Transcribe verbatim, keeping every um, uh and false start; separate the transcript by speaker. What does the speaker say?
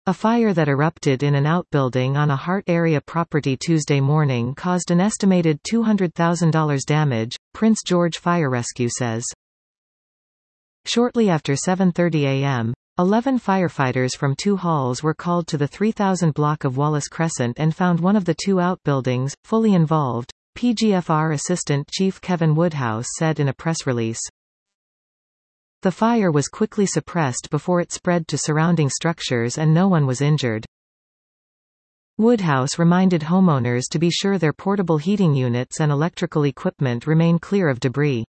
Speaker 1: A fire that erupted in an outbuilding on a Hart area property Tuesday morning caused an estimated two hundred thousand dollars damage, Prince George Fire Rescue says. Shortly after seven thirty a m, eleven firefighters from two halls were called to the three thousand block of Wallace Crescent and found one of the two outbuildings, fully involved, P G F R Assistant Chief Kevin Woodhouse said in a press release. The fire was quickly suppressed before it spread to surrounding structures and no one was injured. Woodhouse reminded homeowners to be sure their portable heating units and electrical equipment remain clear of debris.